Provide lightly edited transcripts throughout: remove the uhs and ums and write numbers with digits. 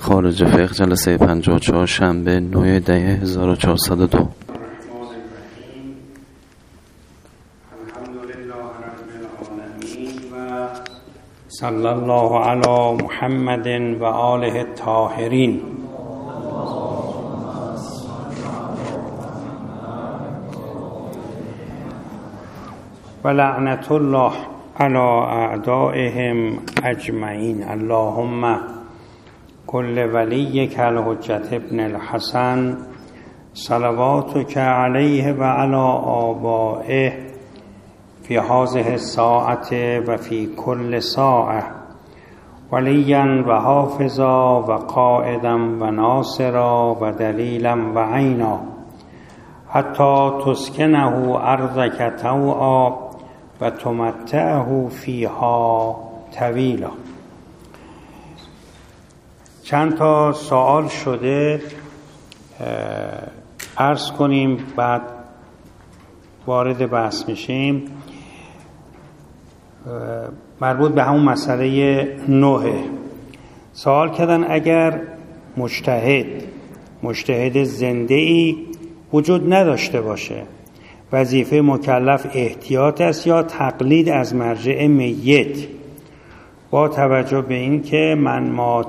خارج فقه جلسه 54 شنبه 9 دی 1402. صلی الله علی محمد و آله الطاهرین. و لعنت الله علی اعدائهم اجمعین. اللهم کل ولیک الحجة ابن الحسن صلواتک علیه و علی آبائه فی هذه الساعة و فی کل ساعة ولیا و حافظا و قائدا و ناصرا و دلیلا و عینا حتی تسکنه ارضک طوعا و تمتعه فیها طویلا. چند تا سوال شده عرض کنیم بعد وارد بحث میشیم. مربوط به همون مسئله نوحه. سوال کردن اگر مجتهد زنده‌ای وجود نداشته باشه، وظیفه مکلف احتیاط است یا تقلید از مرجع میت با توجه به این که من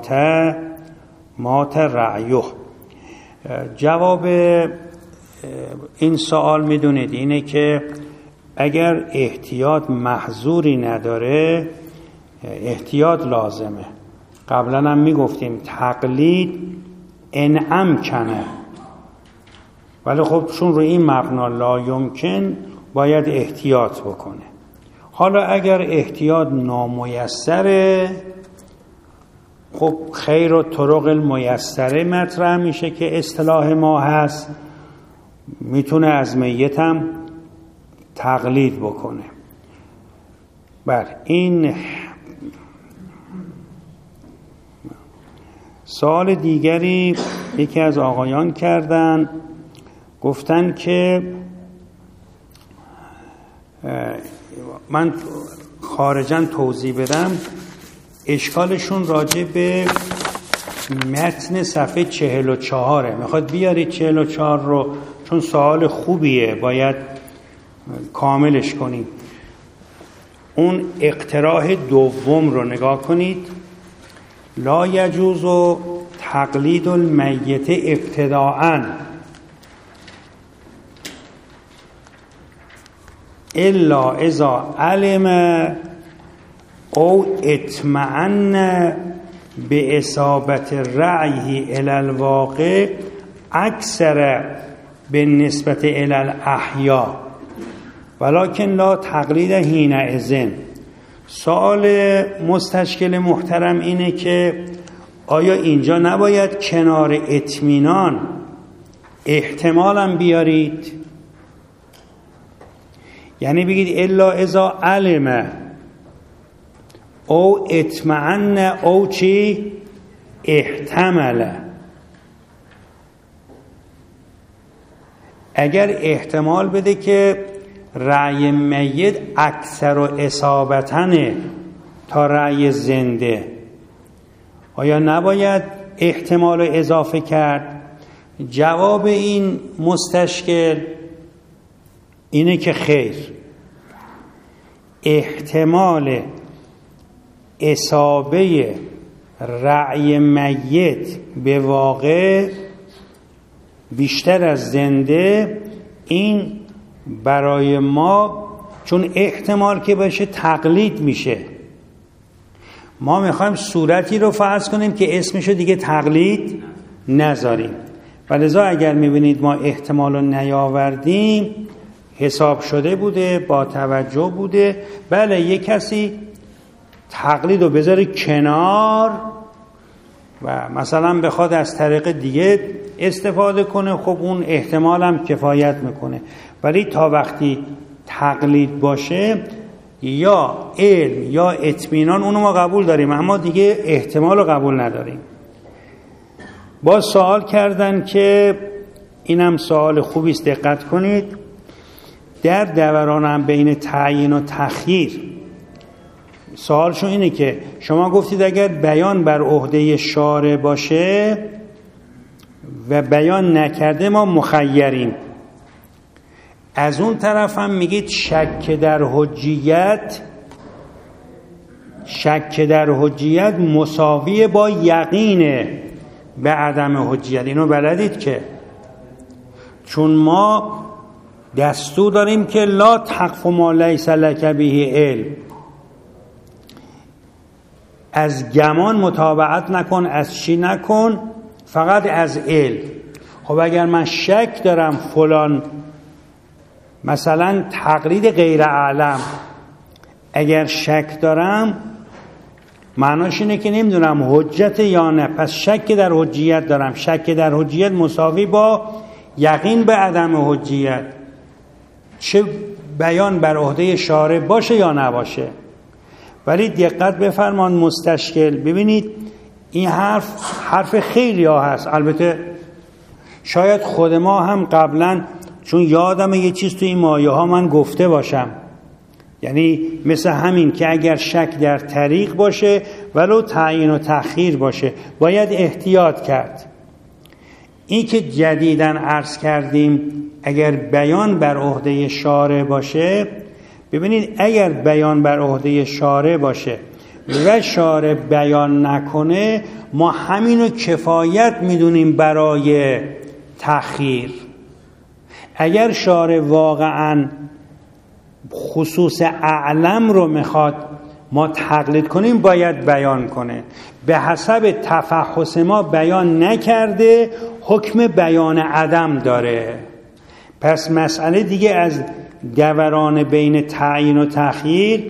مات رعیه؟ جواب این سوال میدونید اینه که اگر احتیاط محظوری نداره احتیاط لازمه. قبلا هم میگفتیم تقلید ان امکنه، ولی خب چون روی این مبنا لا یمکن باید احتیاط بکنه. حالا اگر احتیاط نامیسره، خب خیر و طرق المیسره مطرح میشه که اصطلاح ما هست، میتونه از میت هم تقلید بکنه. بر این سوال دیگری یکی از آقایان کردن، گفتن که من خارجاً توضیح بدم. اشکالشون راجع به متن صفحه 44 میخواد بیارید 44 رو، چون سوال خوبیه باید کاملش کنیم. اون اقتراح دوم رو نگاه کنید. لا یجوز تقلید المیت ابتداءً الا اذا علم او اطمئن به اصابت رعیه الی الواقع اکثر به نسبت الی الاحیا ولکن لا تقلید حینئذ. سوال مستشکل محترم اینه که آیا اینجا نباید کنار اطمینان احتمالم بیارید؟ یعنی بگید الا اذا علم او اطمئن او چی احتمل. اگر احتمال بده که رأی میت اکثر و اصابتنه تا رأی زنده، آیا نباید احتمال رو اضافه کرد؟ جواب این مستشکل اینه که خیر، احتمال اصابه رأی میت به واقع بیشتر از زنده، این برای ما چون احتمال که باشه تقلید میشه. ما میخوایم صورتی رو فرض کنیم که اسمشو دیگه تقلید نذاریم، ولذا اگر میبینید ما احتمال رو نیاوردیم حساب شده بوده، با توجه بوده. بله یک کسی تقلید رو بذاره کنار و مثلا بخواد از طریق دیگه استفاده کنه، خب اون احتمال هم کفایت میکنه. ولی تا وقتی تقلید باشه یا علم یا اطمینان اونو ما قبول داریم، اما دیگه احتمال رو قبول نداریم. با سوال کردن که اینم سوال خوبی است، دقت کنید. در دورانم بین تعیین و تخییر سوالشون اینه که شما گفتید اگر بیان بر عهده شارع باشه و بیان نکرده ما مخیریم. از اون طرف هم میگید شک در حجیت مساوی با یقینه به عدم حجیت. اینو بلدید که چون ما دستور داریم که لا تقف ما لیس لک به علم، از گمان متابعت نکن، از چی نکن؟ فقط از علم. خب اگر من شک دارم فلان مثلا تقلید غیر اعلم، اگر شک دارم معناش اینه که نمیدونم حجت یا نه، پس شک در حجیت دارم. شک در حجیت مساوی با یقین به عدم حجیت، چه بیان بر عهده شارع باشه یا نباشه. ولی دقت بفرمان مستشکل، ببینید این حرف خیلی ها هست. البته شاید خود ما هم قبلا، چون یادم یه چیز تو این مایه ها من گفته باشم، یعنی مثل همین که اگر شک در طریق باشه ولو تعیین و تأخیر باشه باید احتیاط کرد. این که جدیداً عرض کردیم اگر بیان بر عهده شارع باشه، ببینید اگر بیان بر عهده شارع باشه و شارع بیان نکنه ما همینو کفایت میدونیم برای تأخیر. اگر شارع واقعاً خصوص اعلم رو میخواد ما تقلید کنیم باید بیان کنه. به حسب تفحص ما بیان نکرده حکم بیان عدم داره. پس مسئله دیگه از دوران بین تعیین و تأخیر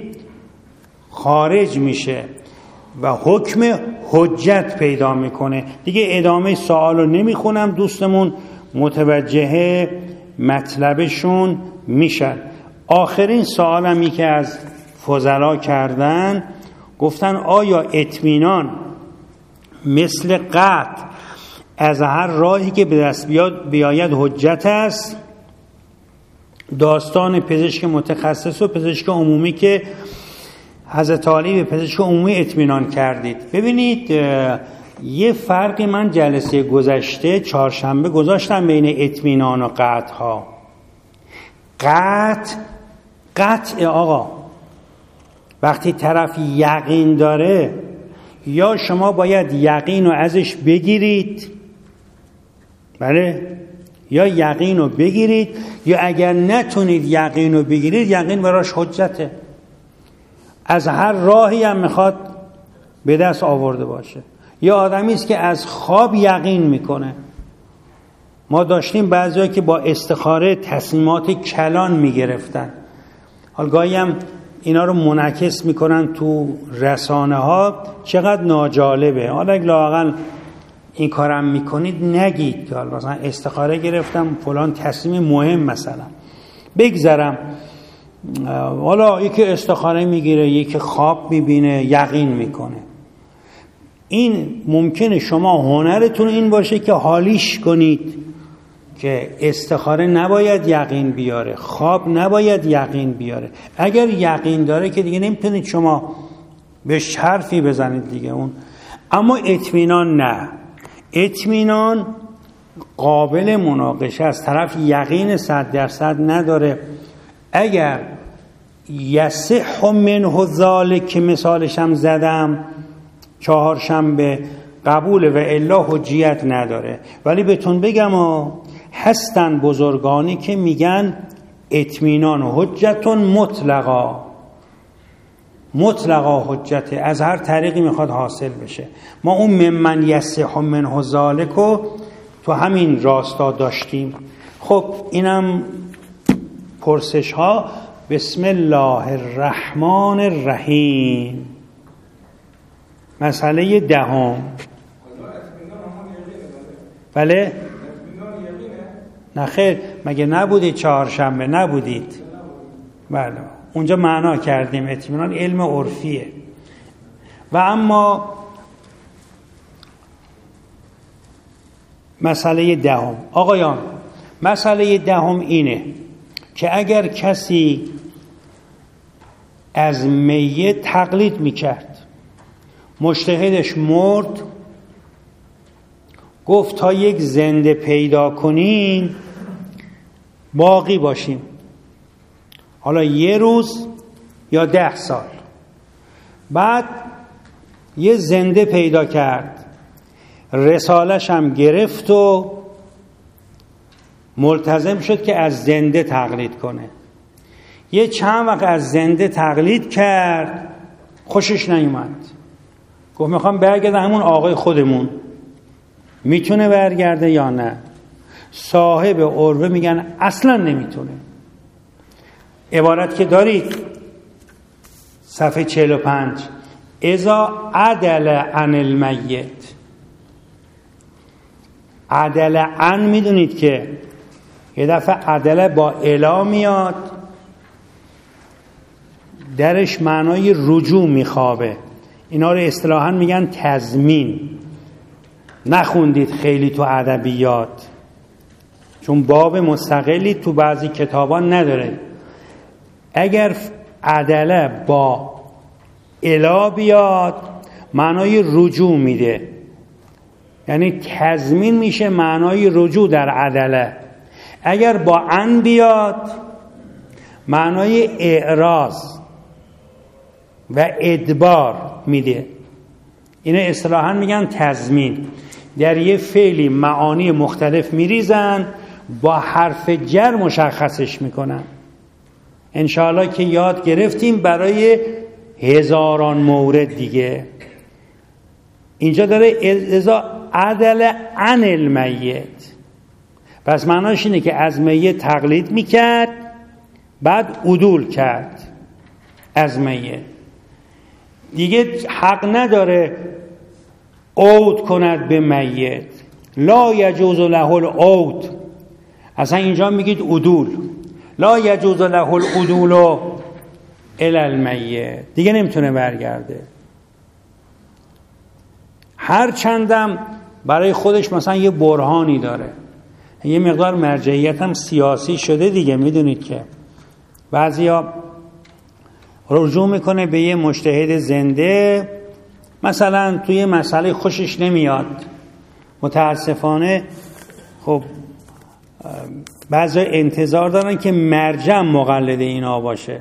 خارج میشه و حکم حجت پیدا میکنه. دیگه ادامه سوال رو نمیخونم، دوستمون متوجه مطلبشون میشن. آخرین سوالمی که از فضلا کردن، گفتن آیا اطمینان مثل قطع از هر راهی که به دست بیاید حجت است؟ داستان پزشک متخصص و پزشک عمومی که حضرت علی به پزشک عمومی اطمینان کردید. ببینید یه فرقی من جلسه گذشته چهارشنبه گذاشتم بین اطمینان و قطع ها. قطع آقا وقتی طرف یقین داره، یا شما باید یقین رو ازش بگیرید، بله، یا یقین رو بگیرید، یا اگر نتونید یقین رو بگیرید یقین براش حجته. از هر راهی هم میخواد به دست آورده باشه. یا آدمی است که از خواب یقین میکنه. ما داشتیم بعضیا که با استخاره تصمیمات کلان میگرفتن، حال گاهی هم اینا رو منعکس میکنن تو رسانه ها، چقدر ناجالبه. حالا اگه لااقل این کارم میکنید نگید که حالا مثلا استخاره گرفتم فلان تصمیم مهم مثلا بگذرم. حالا یکی استخاره میگیره، یکی خواب میبینه یقین میکنه. این ممکنه شما هنرتون این باشه که حالیش کنید که استخاره نباید یقین بیاره، خواب نباید یقین بیاره. اگر یقین داره که دیگه نمیتونید شما بهش حرفی بزنید دیگه اون. اما اطمینان نه. اطمینان قابل مناقشه است. طرف یقین 100% نداره. اگر یصح منه ذلک که مثالش هم زدم چهارشنبه قبول و الا حجیت نداره. ولی بهتون بگم هستن بزرگانی که میگن اطمینان حجتون مطلقا حجته، از هر طریقی میخواد حاصل بشه. ما اون ممن یصح منه ذلک رو تو همین راستا داشتیم. خب اینم پرسش ها. بسم الله الرحمن الرحیم. مسئله دهم. بله؟ نه خیر، مگه نبودید چهارشنبه؟ نبودید؟ بله، اونجا معنا کردیم اطمینان علم عرفیه. و اما مسئله دهم آقایان، مسئله دهم اینه که اگر کسی از میت تقلید میکرد. مجتهدش مرد، گفت تا یک زنده پیدا کنیم باقی باشیم، حالا 1 روز یا 10 سال. بعد یه زنده پیدا کرد، رسالش هم گرفت و ملتزم شد که از زنده تقلید کنه. یه چند وقت از زنده تقلید کرد، خوشش نیومد، گفت میخوام برگردم همون آقای خودمون. میتونه برگرده یا نه؟ صاحب عروه میگن اصلا نمیتونه. عبارت که دارید صفحه 45 اذا عدل عن المیت. عدل عن میدونید که یه دفعه عدل با الا میاد، درش معنای رجوع میخوابه. اینا رو اصطلاحاً میگن تضمین. نخوندید خیلی تو ادبیات، چون باب مستقلی تو بعضی کتابا نداره. اگر عدله با الا بیاد معنای رجوع میده، یعنی تضمین میشه معنای رجوع در عدله. اگر با عن بیاد معنای اعراض و ادبار میده. اینه اصطلاحاً میگن تضمین. در یه فعلی معانی مختلف میریزن، با حرف جر مشخصش میکنن. انشاءالله که یاد گرفتیم برای هزاران مورد دیگه. اینجا داره اذا عدل عن المیت، پس معناش اینه که از میت تقلید میکرد، بعد عدول کرد از میت. دیگه حق نداره عود کند به میت. لا یجوز له العود. اصلا اینجا میگید عدول. لا یجوز له العدول الی المیت. دیگه نمیتونه برگرده. هر چندم برای خودش مثلا یه برهانی داره، یه مقدار مرجعیت هم سیاسی شده دیگه. میدونید که بعضیا رجوع میکنه به یه مجتهد زنده، مثلا توی مسئله خوشش نمیاد، متاسفانه خب بعضی انتظار دارن که مرجع مقلد اینا باشه.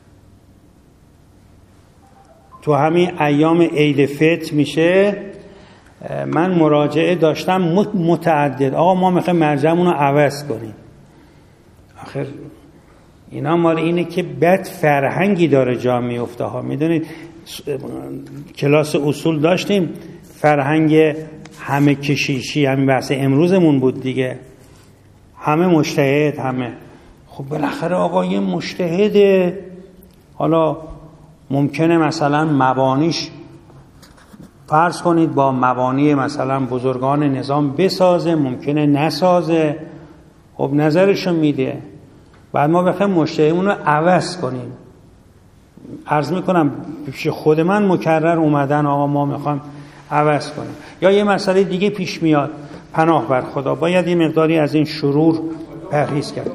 تو همین ایام عید فطر میشه، من مراجعه داشتم متعدد، آقا ما میخوایم مرجعمون رو عوض کنیم. آخر اینا مال اینه که بد فرهنگی داره جا میفته ها. میدونید کلاس اصول داشتیم، فرهنگ همه کشیشی، همین بحث امروزمون بود دیگه، همه مجتهد همه. خب بالاخره آقا یه مجتهده، حالا ممکنه مثلا مبانیش فرض کنید با مبانی مثلا بزرگان نظام بسازه، ممکنه نسازه، خب نظرشو میده، بعد ما بخوایم مجتهدمون رو عوض کنیم. عرض میکنم پیش خود من مکرر اومدن آقا ما میخوایم عوض کنیم. یا یه مسئله دیگه پیش میاد، پناه بر خدا، باید یه مقداری از این شرور پرهیز کرد.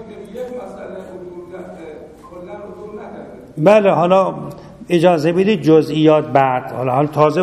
بله حالا اجازه بدید جزئیات بعد، حالا تازه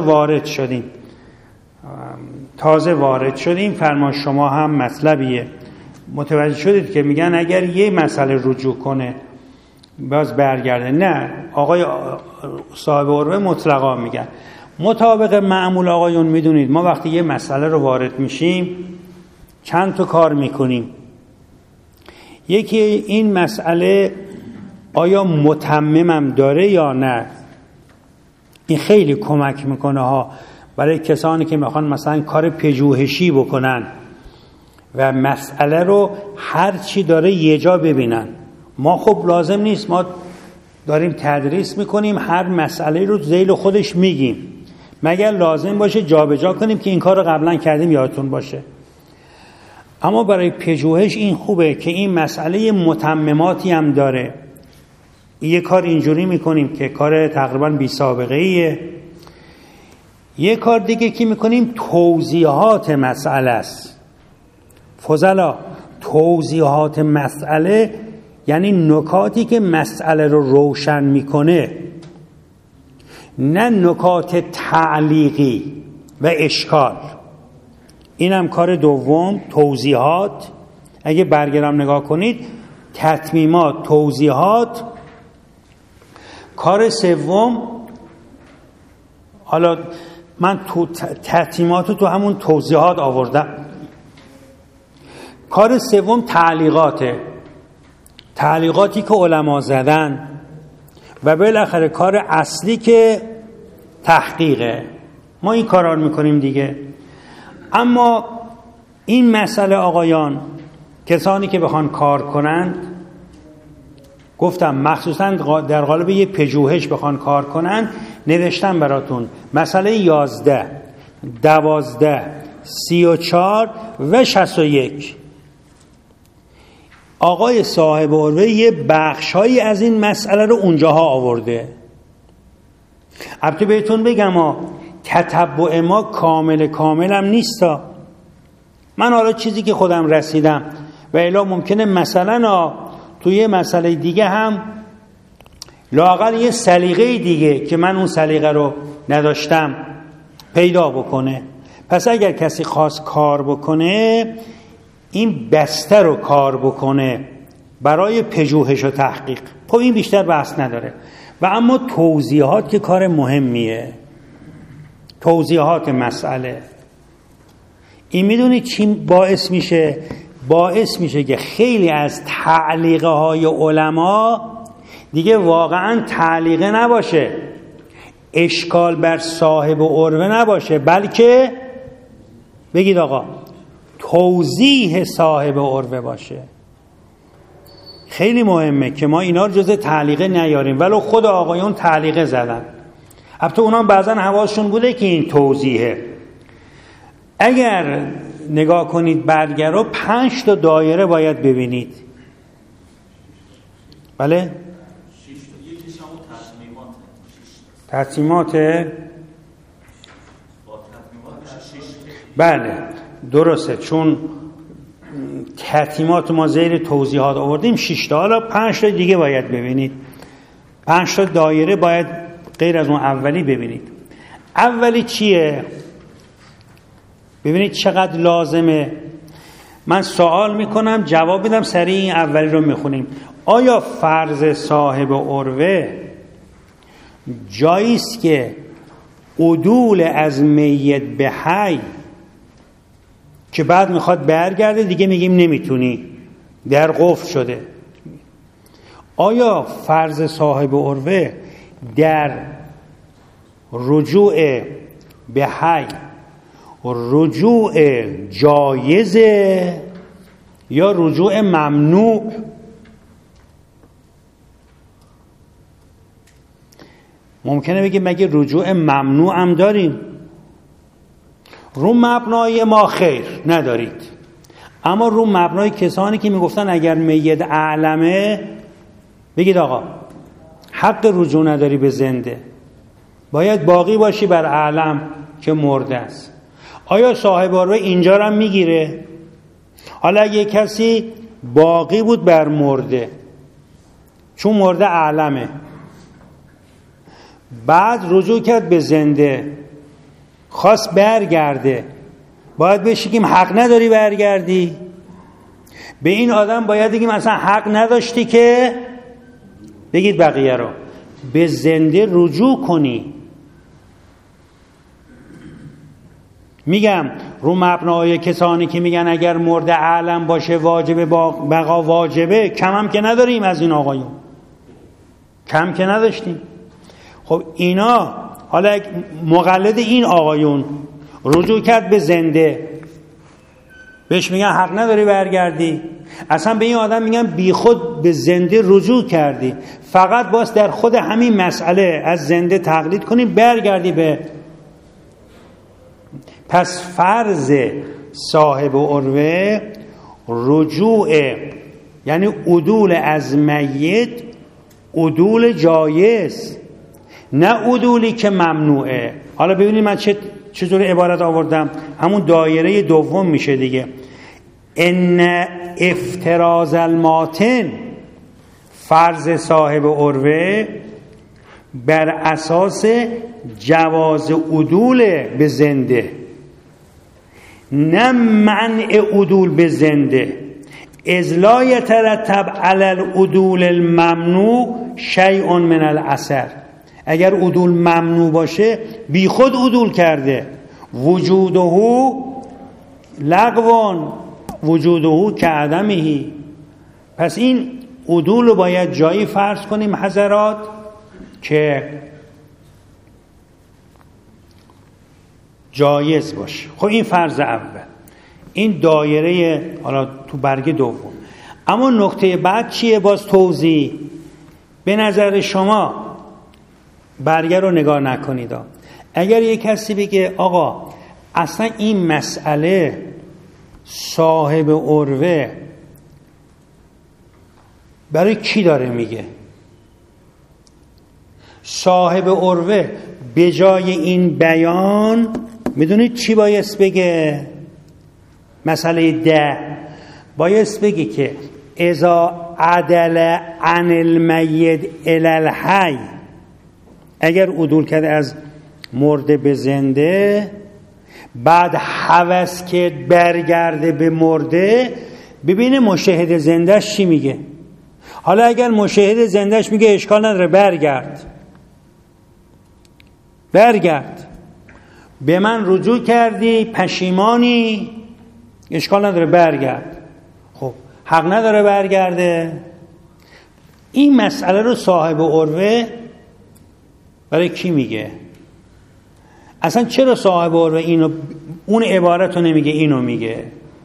وارد شدیم. فرمان شما هم مطلبیه. متوجه شدید که میگن اگر یه مسئله رجوع کنه باز برگرده. نه، آقای صاحب عروه مطلقا میگن مطابق معمول. آقایون میدونید ما وقتی یه مسئله رو وارد میشیم چند تا کار میکنیم. یکی این مسئله آیا متممم داره یا نه. این خیلی کمک میکنه ها برای کسانی که میخوان مثلا کار پژوهشی بکنن و مسئله رو هر چی داره یه جا ببینن. ما خب لازم نیست، ما داریم تدریس میکنیم، هر مسئله رو ذیل خودش میگیم، مگر لازم باشه جابجا کنیم که این کار رو قبلا کردیم یادتون باشه. اما برای پژوهش این خوبه که این مسئله متمماتی هم داره. یه کار اینجوری میکنیم که کار تقریبا بی سابقه ایه. یه کار دیگه که میکنیم توضیحات مسئله است. فضلا توضیحات مسئله یعنی نکاتی که مسئله رو روشن میکنه، نه نکات تعلیقی و اشکال. اینم کار دوم، توضیحات. اگه برگرام نگاه کنید، تتمیمات، توضیحات. کار سوم، حالا من تو تتمیمات تو همون توضیحات آوردم. کار سوم تعلیقاته، تعلیقاتی که علما زدن. و بالاخره کار اصلی که تحقیقه. ما این کارا رو میکنیم دیگه. اما این مسئله آقایان، کسانی که بخوان کار کنند، گفتم مخصوصا در قالب یه پژوهش بخوان کار کنند، نوشتم براتون مسئله 11 12 34 و 61. آقای صاحب عروه یه بخشایی از این مسئله رو اونجاها آورده. البته بهتون بگم تتبع ما کامل هم نیستا. من حالا چیزی که خودم رسیدم و الا ممکنه مثلا توی مسئله دیگه هم لااقل یه سلیقه دیگه که من اون سلیقه رو نداشتم پیدا بکنه. پس اگر کسی خواست کار بکنه، این بسته رو کار بکنه برای پژوهش و تحقیق. خب این بیشتر بحث نداره. و اما توضیحات که کار مهمیه، توضیحات مسئله. این میدونید چی باعث میشه؟ باعث میشه که خیلی از تعلیقه های علما دیگه واقعا تعلیقه نباشه، اشکال بر صاحب عروه نباشه، بلکه بگید آقا توضیح صاحب عروه باشه. خیلی مهمه که ما اینا رو جز تعلیقه نیاریم، ولو خود آقایون تعلیقه زدن. البته اونا بعضا حواسشون بوده که این توضیحه. اگر نگاه کنید برگه رو 5 تا دایره باید ببینید. بله؟ تتمیماته؟ بله درسته، چون تتمیمات ما زیر توضیحات آوردیم 6 تا، حالا 5 تا دیگه باید ببینید. 5 تا دایره باید غیر از اون اولی ببینید. اولی چیه؟ ببینید چقدر لازمه. من سوال میکنم جواب میدم، سریع این اولی رو میخونیم. آیا فرض صاحب عروه جاییست که عدول از میت به حی که بعد میخواد برگرده دیگه میگیم نمیتونی، در قفل شده؟ آیا فرض صاحب عروه در رجوع به حی رجوع جایزه یا رجوع ممنوع؟ ممکنه بگیم مگه رجوع ممنوع هم داریم؟ رو مبنای ما خیر ندارید، اما رو مبنای کسانی که میگفتن اگر میت اعلمه، بگید آقا حق رجوع نداری به زنده، باید باقی باشی بر اعلم که مرده است. آیا صاحب عروه اینجا رو میگیره؟ حالا اگه کسی باقی بود بر مرده، چون مرده اعلمه، بعد رجوع کرد به زنده، خواست برگرده، باید بهش بگیم حق نداری برگردی؟ به این آدم باید بگیم اصلا حق نداشتی که بگید بقیه رو به زنده رجوع کنی. میگم رو مبنای کسانی که میگن اگر مرده عالم باشه واجبه بقا واجبه، کم هم که نداریم از این آقایون، کم که نداشتیم. خب اینا حالا مقلد این آقایون رجوع کرد به زنده، بهش میگن حق نداری برگردی. اصلا به این آدم میگن بی خود به زنده رجوع کردی، فقط باز در خود همین مسئله از زنده تقلید کنی برگردی به. پس فرض صاحب عروه رجوع، یعنی عدول از میت عدول جایز، نه عدولی که ممنوعه. حالا ببینید من چطور عبارت آوردم، همون دایره دوم میشه دیگه. ان افتراض الماتن فرض صاحب عروه بر اساس جواز عدول به زنده، نه منع عدول به زنده. اذ لا یترتب علی العدول الممنوع شیء من الاثر. اگر عدول ممنوع باشه بی خود عدول کرده، وجوده لغو وجوده کعدمه. پس این عدول رو باید جایی فرض کنیم حضرات که جایز باشه. خب این فرض اول، این دایره حالا تو برگ دوم. اما نکته بعد چیه؟ باز توضیح. به نظر شما برگه رو نگاه نکنید، اگر یک کسی بگه آقا اصلا این مسئله صاحب عروه برای کی داره میگه؟ صاحب عروه به جای این بیان میدونید چی بایست بگه؟ مسئله 10 بایست بگه که اذا عدل عن المیت الی الحی، اگر عدول کرده از مرده به زنده، بعد هوس که برگرده به مرده، ببینه مشاهد زندهش چی میگه. حالا اگر مشاهد زندهش میگه اشکال نداره، برگرد به من رجوع کردی، پشیمانی، اشکال نداره برگرد. خب حق نداره برگرده. این مسئله رو صاحب عروه برای کی میگه؟ اصلا چرا صاحب عروه اینو، اون عبارت رو نمیگه، اینو میگه؟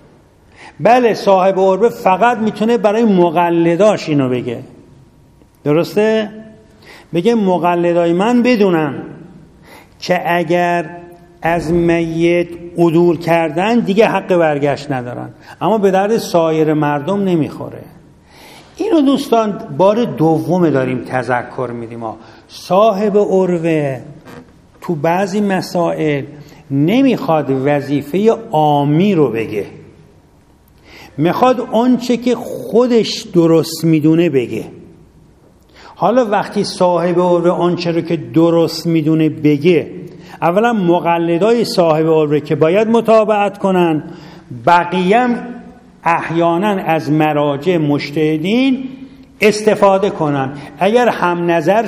بله صاحب عروه فقط میتونه برای مقلداش اینو بگه، درسته؟ بگه مقلدای من بدونن که اگر از میت عدول کردن دیگه حق برگشت ندارن، اما به درد سایر مردم نمیخوره. اینو دوستان بار دوم داریم تذکر میدیم. صاحب عروه تو بعضی مسائل نمیخواد وظیفه عامی رو بگه، میخواد آنچه که خودش درست میدونه بگه. حالا وقتی صاحب عروه آنچه رو که درست میدونه بگه، اولا مقلدای صاحب عروه که باید متابعت کنن، بقیه هم احیانا از مراجع مجتهدین استفاده کنن. اگر هم نظر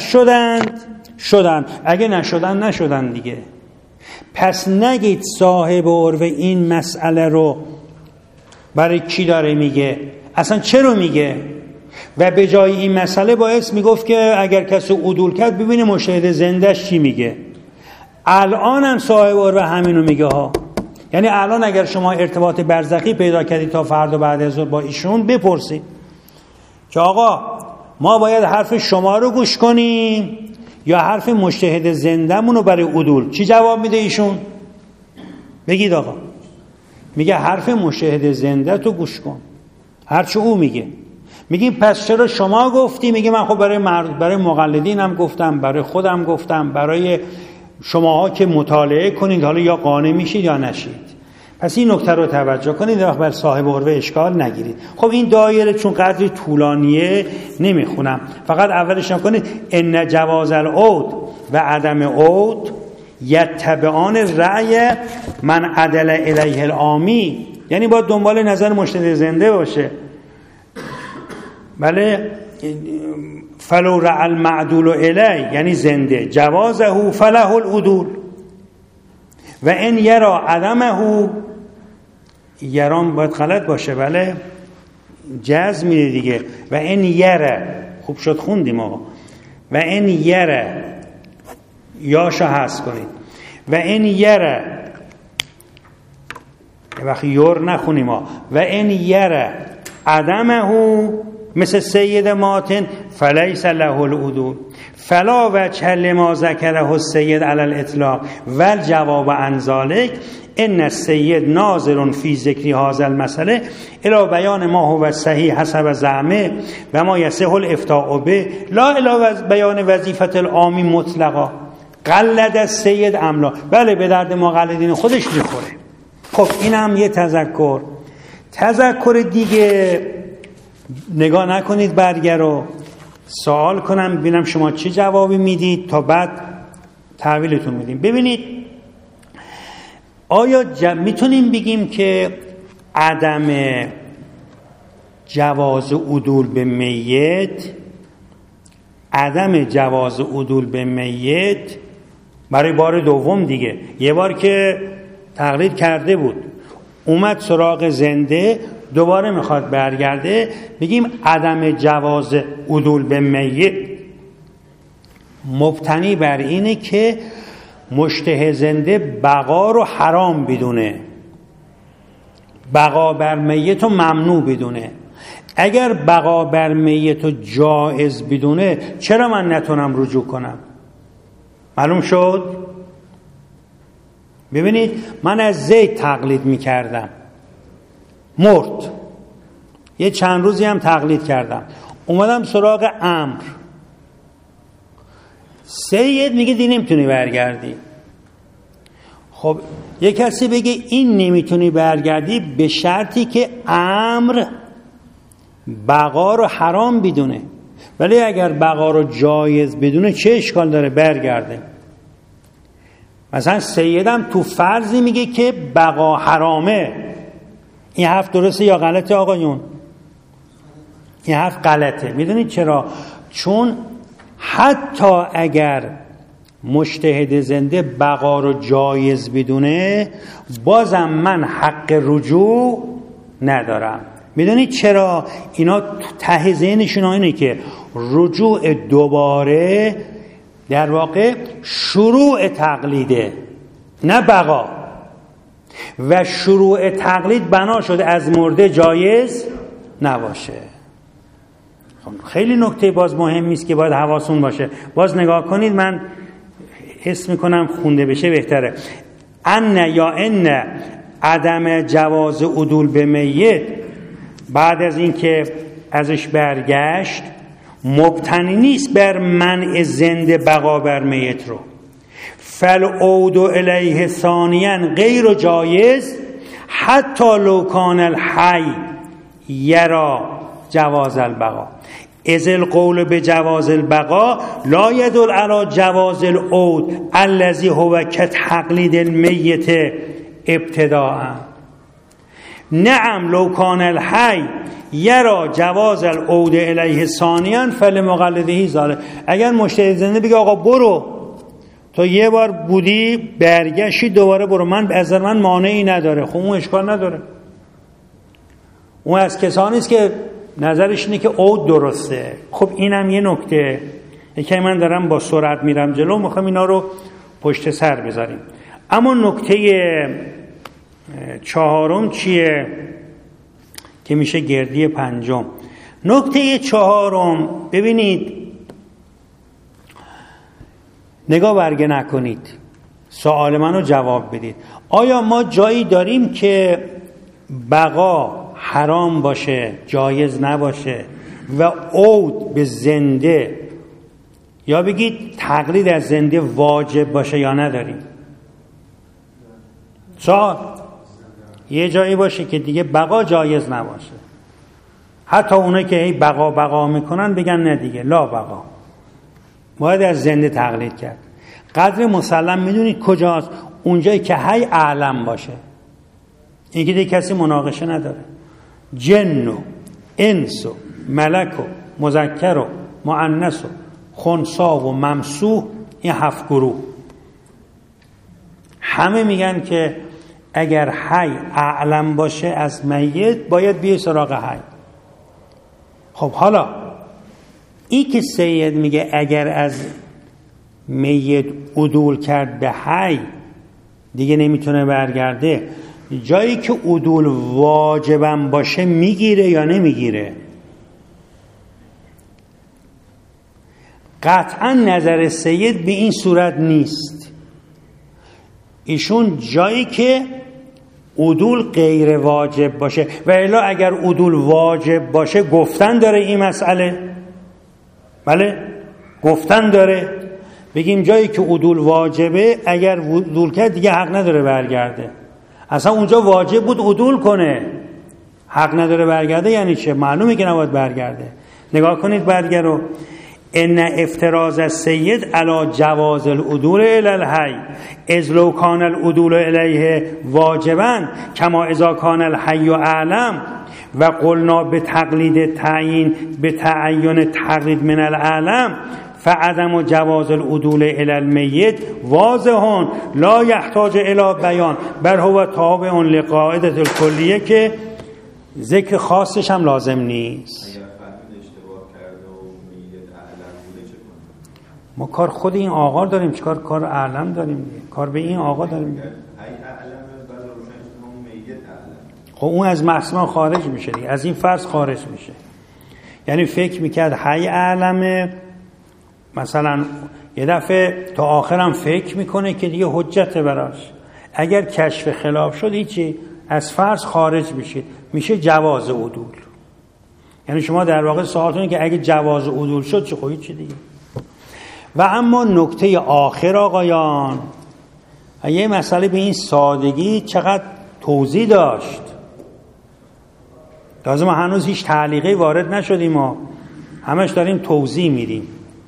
شدن، اگه نشدن دیگه. پس نگید صاحب عروه این مسئله رو برای کی داره میگه، اصلا چرا میگه. و به جای این مسئله باعث میگفت که اگر کسی عدول کرد ببینه مشاهد زندهش چی میگه. الان هم صاحب عروه همینو میگه ها. یعنی الان اگر شما ارتباط برزخی پیدا کردید تا فردا بعد از ظهر با ایشون، بپرسید که آقا ما باید حرف شما رو گوش کنیم یا حرف مجتهد زنده‌مون رو برای عدول؟ چی جواب میده ایشون؟ بگید آقا. میگه حرف مجتهد زنده تو گوش کن، هرچه او میگه. میگیم پس چرا شما گفتی؟ میگه من خب برای مقلدینم گفتم، برای خودم گفتم، برای شماها که مطالعه کنید، حالا یا قانع میشید یا نشید. پس این نکته رو توجه کنید، وقت بر صاحب عروه اشکال نگیرید. خب این دایره چون قدری طولانیه نمیخونم، فقط اولش هم کنید ان جواز العود و عدم عود یتبعان رأی من عدل الیه العامی، یعنی باید دنبال نظر مجتهد زنده باشه. بله فلو رأى المعدول الیه یعنی زنده جوازه فله العدول و ان یرا عدمه، یرام باید غلط باشه، بله جزم میده دیگه. و ان یره، خوب شد خوندیم آقا. و ان یره، یاشو حذف کنید. و ان یره، یه وقت یر نخونیم ها. و ان یره عدمه مثل سید ماتن فلیس له العدول فلا وجه لما ذکره السید علی الاطلاق والجواب عن ذلك ان السید ناظر فی ذکر هذا المساله الی بیان ما هو صحیح حسب زعمه و ما یصح الافتاء به لا الی بیان وظیفه العامی مطلقا قلد السید املا. بله به درد مقلدین خودش میخوره. خب این هم یه تذکر دیگه. نگاه نکنید برگه رو. سوال کنم ببینم شما چه جوابی میدید تا بعد تحویلتون میدیم. ببینید آیا میتونیم بگیم که عدم جواز عدول به میت، عدم جواز عدول به میت برای بار دوم دیگه، یه بار که تقلید کرده بود اومد سراغ زنده دوباره میخواد برگرده، بگیم عدم جواز عدول به میت مبتنی بر اینه که مشتهی زنده بقا رو حرام بدونه، بقا بر میت رو ممنوع بدونه. اگر بقا بر میت رو جائز بدونه چرا من نتونم رجوع کنم؟ معلوم شد؟ ببینید من از زید تقلید میکردم، مرد، یه چند روزی هم تقلید کردم، اومدم سراغ عمرو، سید میگه دی نمیتونی برگردی. خب یه کسی بگه این نمیتونی برگردی به شرطی که عمرو بقا رو حرام بدونه، ولی اگر بقا رو جایز بدونه چه اشکال داره برگرده؟ مثلا سیدم تو فرضی میگه که بقا حرامه. این حرف درسته یا غلطه آقایون؟ این حرف غلطه. میدونید چرا؟ چون حتی اگر مجتهد زنده بقا رو جایز بدونه بازم من حق رجوع ندارم. میدونید چرا؟ اینا ته ذهنشون اینه که رجوع دوباره در واقع شروع تقلیده، نه بقا، و شروع تقلید بنا شده از مرده جایز نباشه. خیلی نکته باز مهمی است که باید حواستون باشه. باز نگاه کنید، من حس میکنم خونده بشه بهتره. ان عدم جواز عدول به میت بعد از اینکه ازش برگشت مبتنی نیست بر منع زنده بقا بر میت رو. فالعود الیه ثانیا غیر جایز حتی لو کان الحی یرا جواز البقا اذ القول بجواز البقا لا يدل على جواز العود الذي هو كتقلید المیت ابتداء. نعم لو کان الحی یرا جواز العود الیه ثانیا فلمقلده ذلك. اگر مجتهد زنده بگه آقا برو، تو یه بار بودی برگشتی دوباره برو، من از من مانعی نداره، خب اون اشکال نداره. اون از کسانی است که نظرش اینه که عود درسته. خب اینم یه نکته، یکی من دارم با سرعت میرم جلو، میخوام اینا رو پشت سر بذاریم. اما نکته چهارم چیه که میشه گردی پنجم؟ نکته چهارم، ببینید نگاه برگه نکنید، سوال منو جواب بدید. آیا ما جایی داریم که بقا حرام باشه، جایز نباشه و عود به زنده یا بگید تقلید از زنده واجب باشه یا نداریم؟ سوال یه جایی باشه که دیگه بقا جایز نباشه، حتی اونایی که بقا میکنن بگن نه دیگه لا بقا، باید از زنده تقلید کرد. قدر مسلم میدونید کجاست؟ اونجایی که حی اعلم باشه، این که دیگه کسی مناقشه نداره. جن و انس و ملک و مذکر و مؤنث و خنثی و ممسوح، این 7 گروه همه میگن که اگر حی اعلم باشه از میت باید بیای سراغ حی. خب حالا این که سید میگه اگر از میت عدول کرد به حی دیگه نمیتونه برگرده، جایی که عدول واجبم باشه میگیره یا نمیگیره؟ قطعا نظر سید به این صورت نیست. ایشون جایی که عدول غیر واجب باشه، و الا اگر عدول واجب باشه گفتن داره این مسئله، بله گفتن داره، بگیم جایی که عدول واجبه اگر عدول کرد دیگه حق نداره برگرده. اصلا اونجا واجب بود عدول کنه، حق نداره برگرده یعنی چه؟ معلومه که نباید برگرده. نگاه کنید برگه رو. ان افتراض السید علی جواز العدول الی الحی اذ لو کان العدول الیه واجبا کما اذا کان الحی اعلم و قلنا به تقلید تعیین به تعین تقلید من العالم فعدم جواز العدول الی المیت واضح لا یحتاج الی بیان بل هو تابع لقاعده الکلیه که ذکر خاصش هم لازم نیست. ما کار خود این آقا داریم، چیکار کار اعلم داریم؟ کار به این آقا داریم. خب اون از محسما خارج میشه دیگه، از این فرض خارج میشه. یعنی فکر میکرد حی اعلمه، مثلا یه دفعه تا آخرم فکر میکنه که دیگه حجت براش. اگر کشف خلاف شد هیچی، از فرض خارج میشید، میشه جواز عدول. یعنی شما در واقع سوالتونه که اگه جواز عدول شد چه خواهید چه دیگه. و اما نکته آخر آقایان، یه مسئله به این سادگی چقدر توضیح داشت. لازم هنوز هیچ تعلیقی وارد نشدیم، ما همش داریم توضیح میدیم.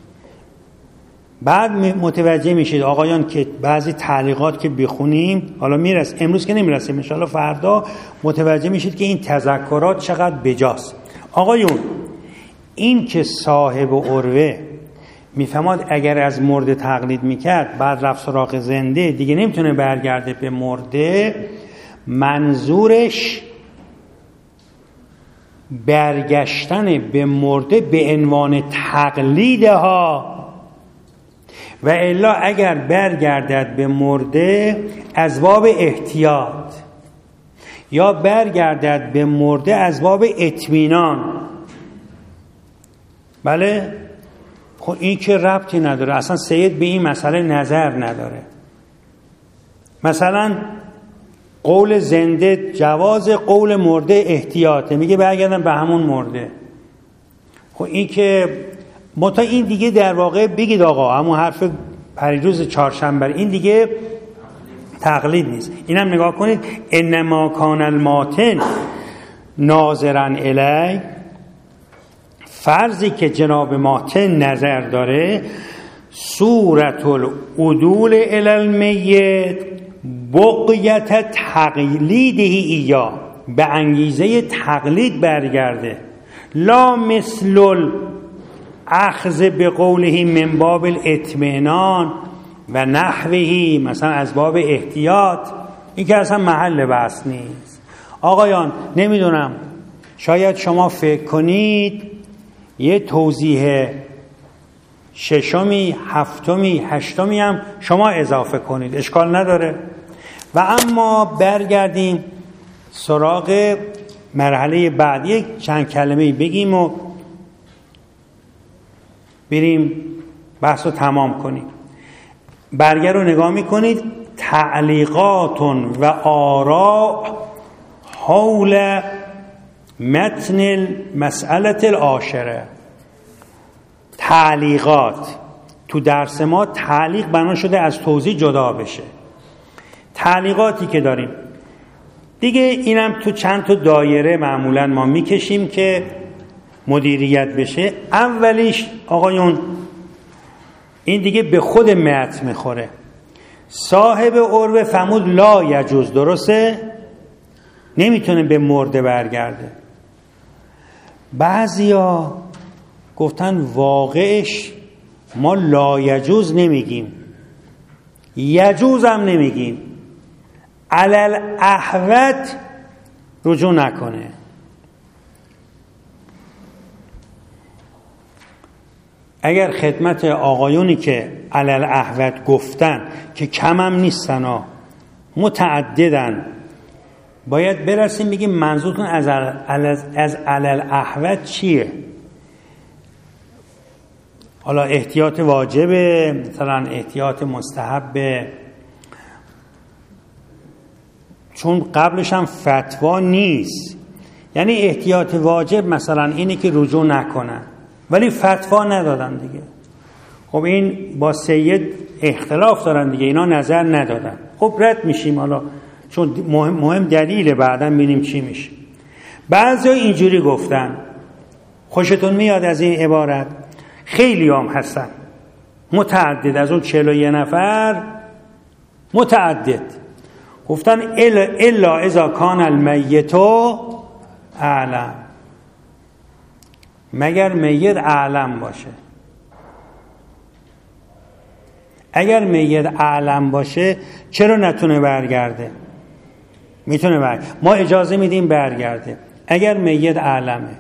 بعد متوجه میشید آقایان که بعضی تعلیقات که بخونیم، حالا میرسه امروز که نمیرسیم، ان شاءالله فردا متوجه میشید که این تذکرات چقدر بجاست. آقایون این که صاحب عروه میفهمد اگر از مرده تقلید میکرد بعد رفت سراغ زنده دیگه نمیتونه برگرده به مرده، منظورش برگشتن به مرده به عنوان تقلیدها، و الا اگر برگردد به مرده از باب احتیاط یا برگردد به مرده از باب اطمینان. بله خب این که ربطی نداره، اصلا سید به این مسئله نظر نداره. مثلا قول زنده جواز، قول مرده احتیاطه، میگه برگردن به همون مرده. خب این که متا این دیگه در واقع بگید آقا همون حرف پریروز چهارشنبه، این دیگه تقلید نیست. اینم نگاه کنید، انما کان الماتن ناظرا الی، فرضی که جناب ماتن نظر داره، صورت العدول الی المیت بقیت تقلیده ایا، به انگیزه تقلید برگرده، لا مثل اخذ به قوله من باب الاطمینان و نحوهی، مثلا از باب احتیاط. این که اصلا محل بحث نیست. آقایان نمیدونم، شاید شما فکر کنید یه توضیح ششمی، هفتمی، هشتمی هم شما اضافه کنید، اشکال نداره. و اما برگردیم سراغ مرحله بعد، یک چند کلمه بگیم و بریم بحث رو تمام کنیم. برگه رو نگاه میکنید، تعلیقات و آراء حول متن مسئله العاشره. تعلیقات تو درس ما تعلیق بنا شده از توضیح جدا بشه. تعلیقاتی که داریم دیگه اینم تو چند تا دایره معمولا ما میکشیم که مدیریت بشه. اولیش آقایون این دیگه به خود متن میخوره. صاحب عروه فرمود لا یجوز، درسته؟ نمیتونه به مرده برگرده. بعضیا گفتن واقعش ما لا یجوز نمیگیم، یجوز هم نمیگیم، علل احوت رجوع نکنه. اگر خدمت آقایونی که علل احوت گفتن که کم هم نیستن ها، متعددن، باید برسیم بگیم منظورتون از علل احوت چیه؟ حالا احتیاط واجبه، مثلا احتیاط مستحبه، چون قبلش هم فتوا نیست. یعنی احتیاط واجب مثلا اینه که رجوع نکنن، ولی فتوا ندادن دیگه. خب این با سید اختلاف دارن دیگه، اینا نظر ندادن. خب رد میشیم حالا، چون مهم دلیله، بعداً ببینیم چی میشه. بعضیا اینجوری گفتن خوشتون میاد از این عبارت؟ خیلی هم هستن متعدد، از اون 41 نفر متعدد گفتن الا اذا کان المیت اعلم، مگر میت اعلم باشه. اگر میت اعلم باشه چرا نتونه برگرده؟ میتونه برگرده، ما اجازه میدیم برگرده اگر میت اعلمه.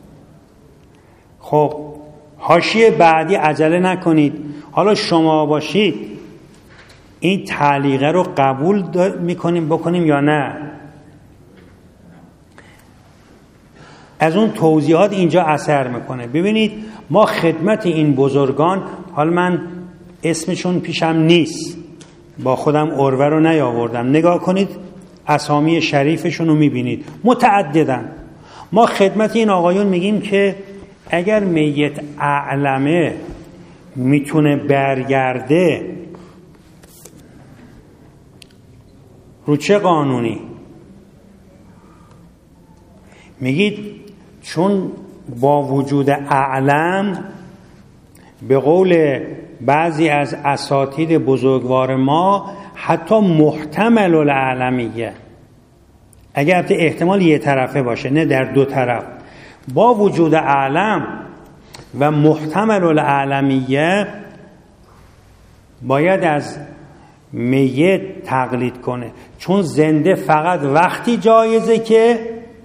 خب حاشیه بعدی عجله نکنید، حالا شما باشید این تعلیقه رو قبول میکنیم بکنیم یا نه؟ از اون توضیحات اینجا اثر میکنه. ببینید ما خدمت این بزرگان، حالا من اسمشون پیشم نیست، با خودم عروه رو نیاوردم، نگاه کنید اسامی شریفشون رو میبینید متعددن. ما خدمت این آقایون میگیم که اگر میت اعلمه میتونه برگرده، رو چه قانونی؟ میگید چون با وجود اعلم، به قول بعضی از اساتید بزرگوار ما، حتی محتمل الاعلمیه، اگر احتمال یه طرفه باشه نه در دو طرف، با وجود اعلم و محتمل الاعلمیه باید از میت تقلید کنه، چون زنده فقط وقتی جایزه که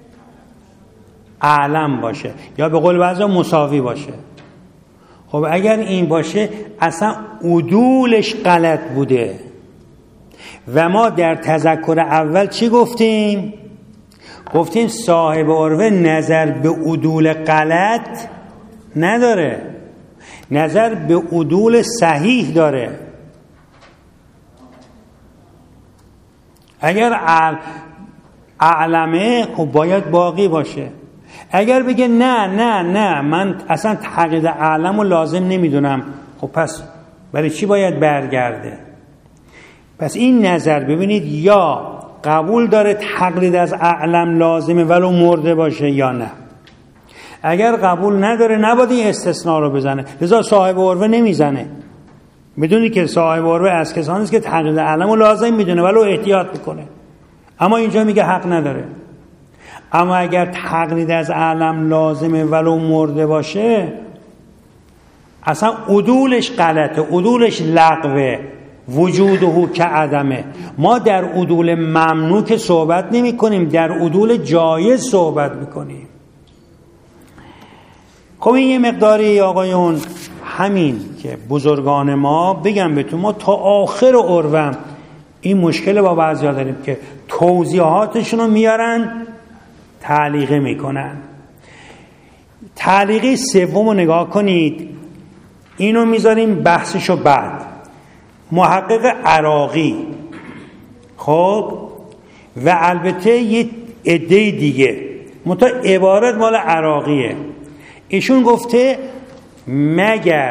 اعلم باشه یا به قول بعضا مساوی باشه. خب اگر این باشه اصلا عدولش غلط بوده و ما در تذکر اول چی گفتیم؟ گفتیم صاحب عروه نظر به عدول غلط نداره، نظر به عدول صحیح داره. اگر اعلمه خب باید باقی باشه. اگر بگه نه من اصلا تقلید اعلم رو لازم نمیدونم، خب پس برای چی باید برگرده؟ پس این نظر ببینید یا قبول داره تقلید از اعلم لازمه ولو مرده باشه یا نه. اگر قبول نداره نباید این استثناء رو بزنه، لذا صاحب عروه نمیزنه. بدونی که صاحب عروه از کسانی است که تقلید اعلم رو لازم میدونه ولو احتیاط میکنه، اما اینجا میگه حق نداره. اما اگر تقلید از اعلم لازمه ولو مرده باشه، اصلا عدولش غلطه، عدولش لغوه، وجوده که عدمه. ما در عدول ممنوع که صحبت نمی کنیم، در عدول جایز صحبت میکنیم. خب این یه مقداری آقایون همین که بزرگان ما، بگم بهتون ما تا آخر عروه این مشکل با بعضیا داریم که توضیحاتشون رو میارن تعلیقه میکنن. تعلیقه سوم رو نگاه کنید، اینو میذاریم بحثشو بعد. محقق عراقی، خب و البته یه عده دیگه، منتها عبارت مال عراقیه، ایشون گفته مگر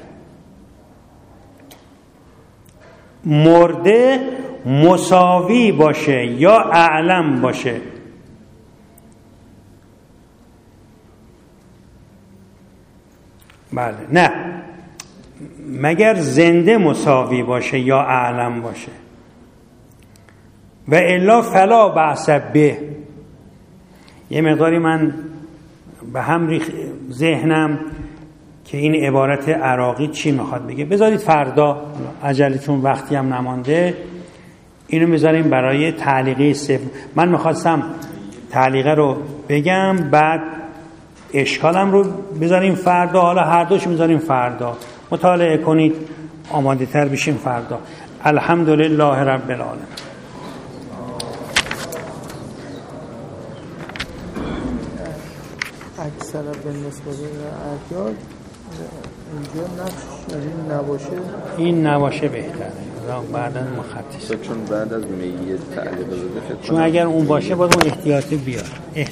مرده مساوی باشه یا اعلم باشه، بله نه، مگر زنده مساوی باشه یا اعلم باشه، و الا فلا بأس به. یه مقداری من به هم ریخ ذهنم که این عبارت عراقی چی میخواد بگه. بذارید فردا، عجله چون وقتی هم نمانده، اینو میذاریم برای تعلیقه سوم. من میخواستم تعلیقه رو بگم بعد اشکالم رو بذاریم فردا، حالا هر دوش میذاریم فردا، مطالعه کنید آماده تر بشیم فردا. الحمدلله رب العالمین. اکثر به نسبت اعداد اینجا نقش این نباشه بهتره، بعدا مختص، چون بعد از میت تعلیق بده، چون اگر اون باشه باید اون احتیاطی بیار.